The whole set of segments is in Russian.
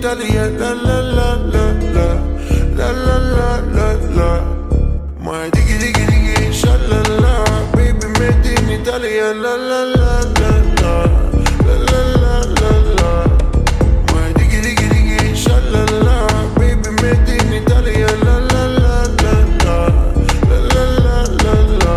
Италия, ла-ла-ла-ла-ла, ла-ла-ла-ла-ла. Моя дigi-digi-digi, ша-ла-ла, baby, made in Italia, ла-ла-ла-ла-ла, ла-ла-ла-ла-ла. Моя digi-digi-digi, ша-ла-ла, baby, made in Italia, ла-ла-ла-ла-ла, ла-ла-ла-ла-ла.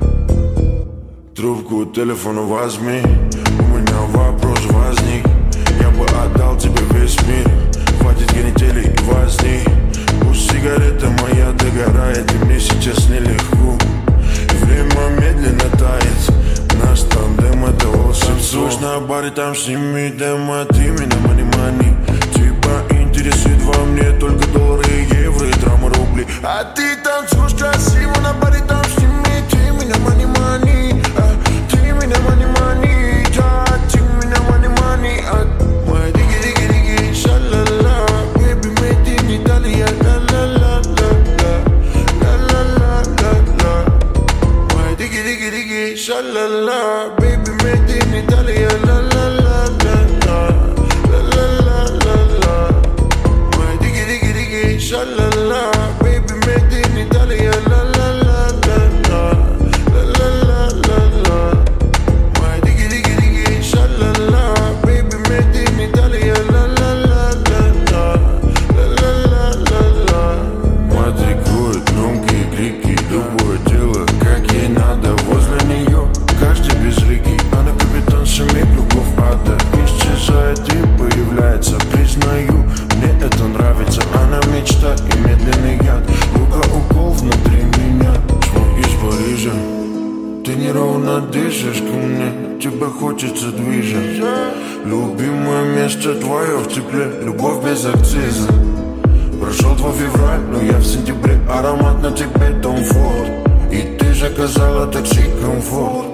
Трубку телефона возьми, у меня вопрос возник. Я бы отдал тебе весь мир, хватит генителей и возни. Пусть сигарета моя догорает, и мне сейчас нелегко. Время медленно тает, наш тандем это волшебство. На баре там сними демо, ты меня мани-мани. Тебя интересует во мне только доллары, евро и драма, рубли. А ты танцуешь красиво на баре там сними, ты меня мани-мани. Ты меня мани-мани, да, ты меня мани-мани. Моя digi-digi-digi, ша-ла-ла, baby, made in Italia, ла-ла-ла-ла-ла, ла-ла-ла-ла-ла. Моя digi-digi-digi, ша-ла-ла, baby, made in Italia, ла-ла-ла-ла-ла, ла-ла-ла-ла-ла. Моя digi-digi-digi, ша-ла-ла, baby, made in Italia, ла-ла-ла-ла-ла, ла-ла-ла-ла-ла. Моя digi-digi-digi, ша-ла-ла, baby, made in Italia, ла-ла-ла-ла-ла, ла-ла-ла-ла-ла. Матрикует громкие крики, любое дело, как ей надо. Возле нее каждый безликий, она капитан семи кругов ада. Исчезает и появляется, признаю, мне это нравится. Она мечта и медленный яд, рука укол внутри меня. Звук из Парижа, ты неровно дышишь ко мне, тебя хочется движет. Любимое место твое в тепле, любовь без акциза. Прошел 2 февраля, но я в сентябре. Аромат на тебе Том Форд, и ты заказала такси комфорт.